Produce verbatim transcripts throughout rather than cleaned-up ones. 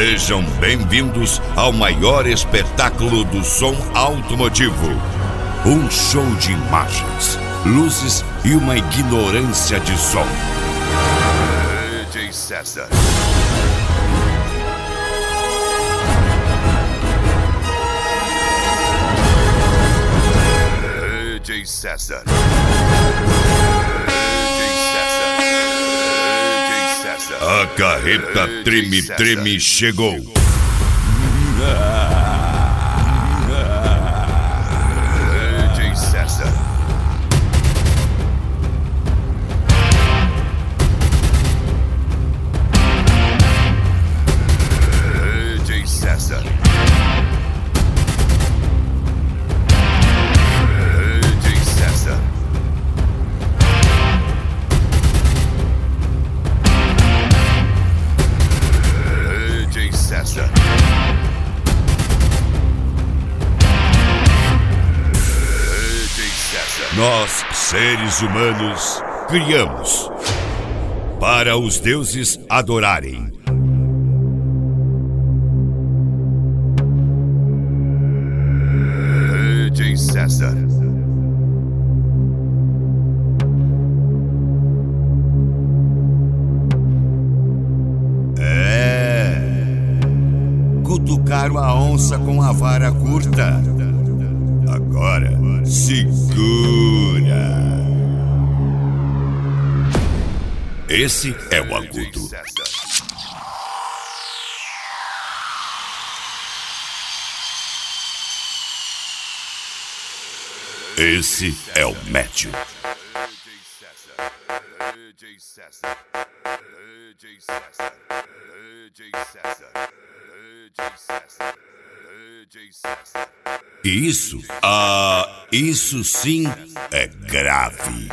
Sejam bem-vindos ao maior espetáculo do som automotivo. Um show de imagens, luzes e uma ignorância de som. D J César. D J César. A carreta treme-treme chegou. D J César. D J César. D J César. César. Nós, seres humanos, criamos para os deuses adorarem. D J César. Cutucaram a onça com a vara curta. Agora, segura. Esse é o agudo. Esse é o médio. Isso, ah, isso sim é grave.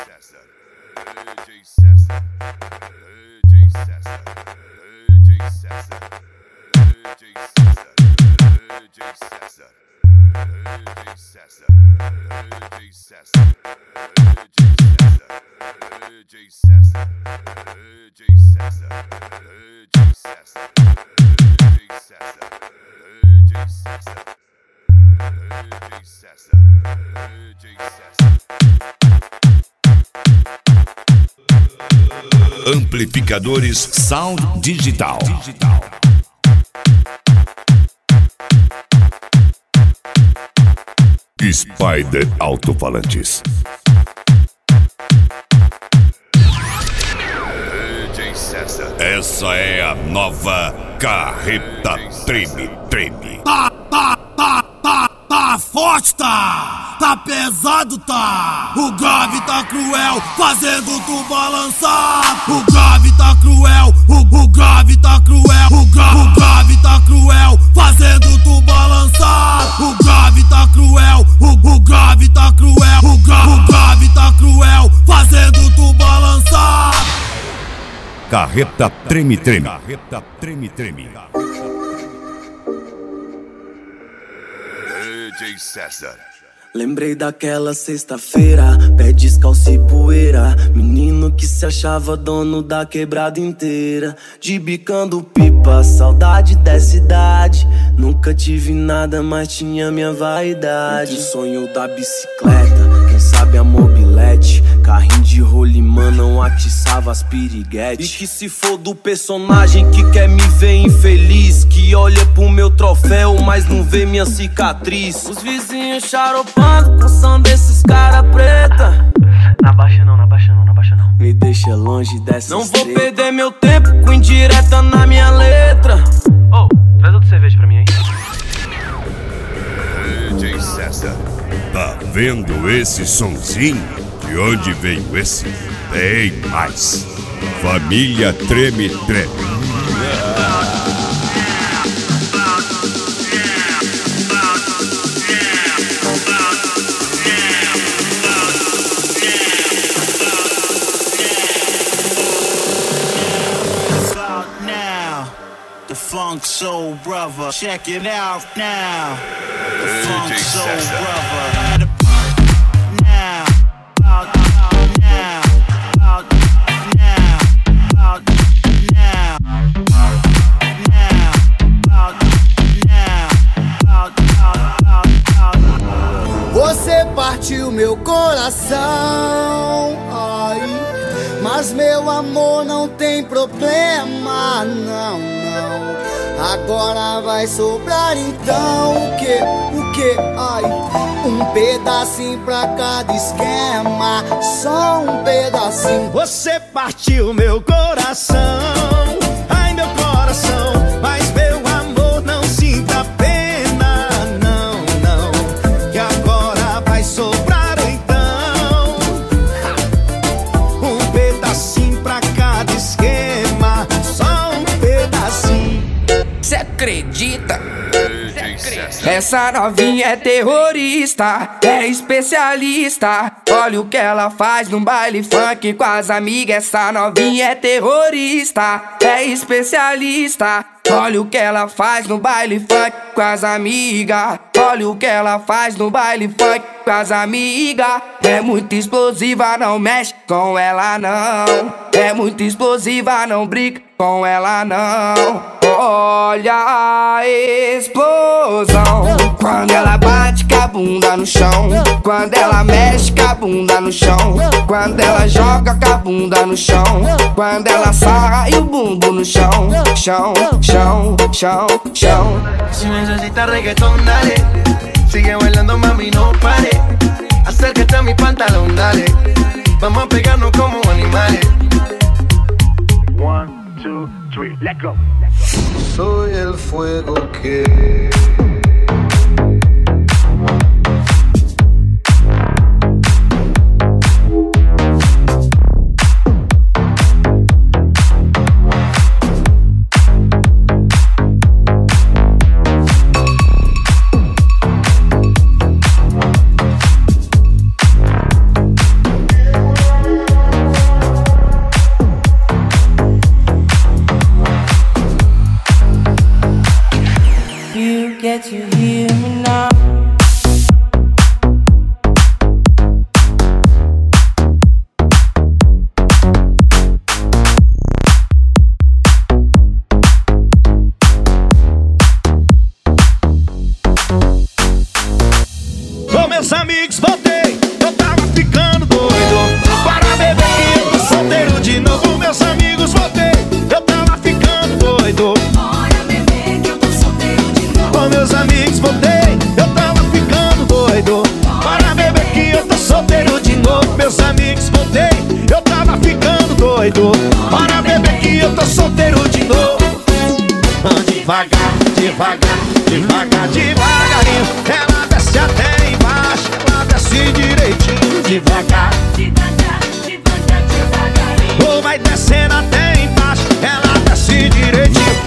Amplificadores Sound Digital. Spider Alto-Falantes. Essa é a nova carreta treme-treme. Tá, tá, tá, tá, tá forte, tá! Tá pesado, tá! O grave tá cruel, fazendo tu balançar! O grave tá cruel, o, o grave tá cruel, o, gra, o grave tá cruel, fazendo tu balançar! O grave tá cruel, o, o grave tá cruel, o, gra, o grave tá cruel, fazendo tu balançar! Carreta treme-treme. Carreta treme-treme. D J César. Lembrei daquela sexta-feira, pé descalço e poeira. Menino que se achava dono da quebrada inteira. De bicando pipa, saudade dessa idade. Nunca tive nada, mas tinha minha vaidade. Sonho da bicicleta, quem sabe a mobilete. Carrinho de rolimã não atiçava as piriguetes. E que se for do personagem que quer me ver infeliz, que olha pro meu troféu, mas não vê minha cicatriz. Os vizinhos charopando com som desses cara preta. Na baixa não, na baixa não, na baixa não. Me deixa longe dessa Não estreta. Vou perder meu tempo com indireta na minha letra. Oh, traz outra cerveja pra mim aí. D J César. Tá vendo esse sonzinho? De onde veio esse? Bem mais. Família treme-treme. The Funk Soul Brother, check it out now. The Funk Soul Brother. Now, out, out, now, out, now, out, now, now, Você partiu meu coração, ai, mas meu amor não tem problema, não, não. Agora vai sobrar então o que, o que, ai, um pedacinho pra cada esquema, só um pedacinho. Você partiu meu coração, ai meu coração, mas meu amor não sinta pena, não, não, que agora vai sobrar então um pedacinho pra cada esquema, só um pedacinho. Cê acredita? Essa novinha é terrorista, é especialista. Olha o que ela faz no baile funk com as amigas. Essa novinha é terrorista, é especialista. Olha o que ela faz no baile funk com as amigas. Olha o que ela faz no baile funk com as amigas. É muito explosiva, não mexe com ela não. É muito explosiva, não brinca com ela não. Olha a explosão quando ela bate com a bunda no chão, quando ela mexe com a bunda no chão, quando ela joga com a bunda no chão, quando ela sarra e o bumbum no chão, chão, chão, chão, chão. Si necesitas reggaetón, dale. Sigue bailando, mami, no pare. Acércate a mi pantalón, dale. Vamos a pegarnos como animales. One, two, three, let go. Soy el fuego que Get you hear me now. Com meus amigos voltei, eu tava ficando doido. Para beber que eu tô solteiro de novo. Meus amigos voltei, eu tava ficando doido. Com meus amigos voltei, eu tava ficando doido. Para beber que eu tô solteiro de novo. Meus amigos voltei, eu tava ficando doido. Para beber que eu tô solteiro de novo. Devagar, devagar, devagar, devagarinho. Ela desce até embaixo, ela desce direitinho. Devagar.